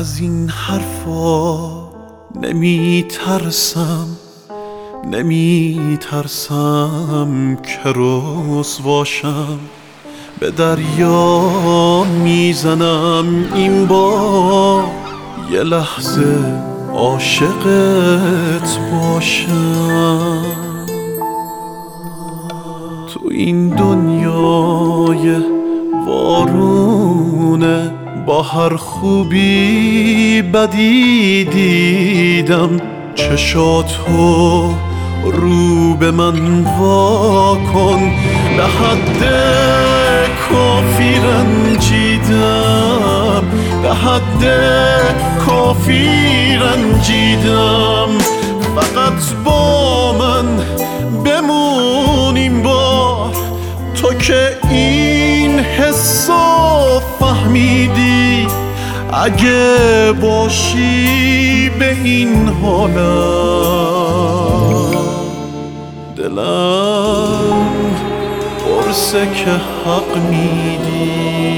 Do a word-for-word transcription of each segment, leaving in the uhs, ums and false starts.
از این حرفا نمی ترسم، نمی ترسم که رسواشم. به دریا میزنم این بار یه لحظه عاشقت باشم. تو این دنیای وارونه با هر خوبی بدی دیدم، چشاتو رو به من واکن. به حد کافی رنجیدم، به حد کافی رنجیدم. فقط با من بمون این بار، تو که این حسو فهمیدی. اگه باشی به این حالم، دلم پرسه که حق میدی.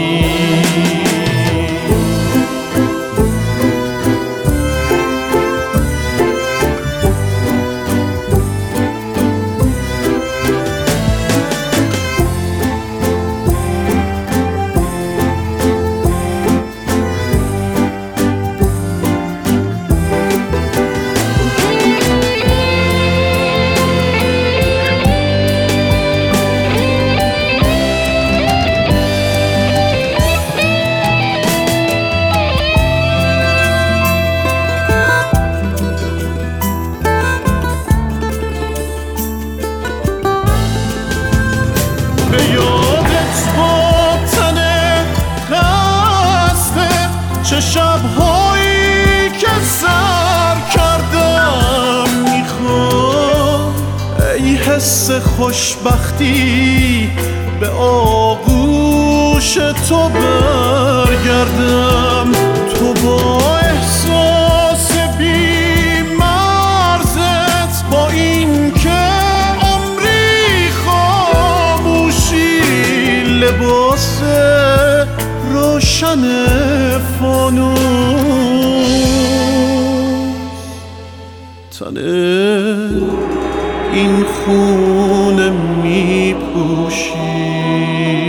به یادت باتنه قصده چه شبهایی که سر کردم میخوام. ای حس خوشبختی به آغوش تو برگردم. تو با احساس بی مرزت، با این که لباس روشن فانوس، تنه این خونه می پوشی.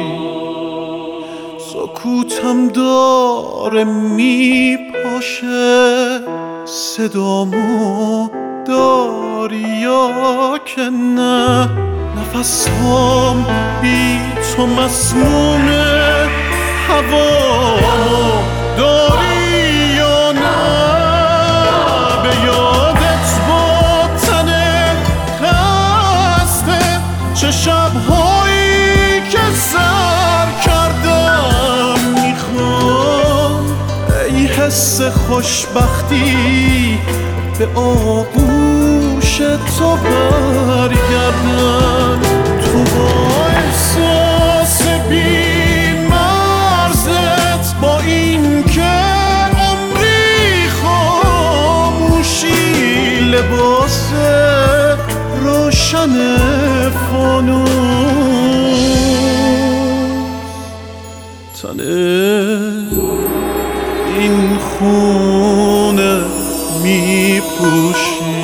سکوتم داره می پاشه، صدامو داری یا که نه؟ نفسام بی تو مسمومه، هوا داری یا نه؟ به یادت باتنه قصده چه شبهایی که سر کردم میخوام. ای حس خوشبختی به آغوش تو برگردم. تو با احساس بی مرزت، با این که عمری خاموشی، لباس روشن فانوس، تنه این خونه می پوشی.